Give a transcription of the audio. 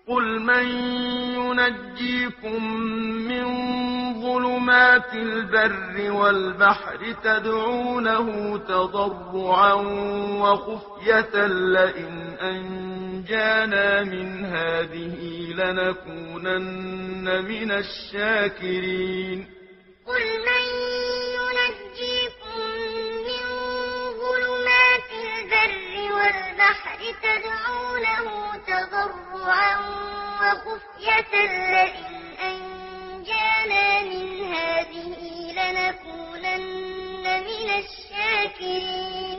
قل من ينجيكم من ظلمات البر والبحر تدعونه تضرعا وخفية لئن أنجانا من هذه لنكونن من الشاكرين قل من ينجيكم من ظلمات البر والبحر تدعونه تضرعا وخفية لئن أنجانا من هذه لنكونن من الشاكرين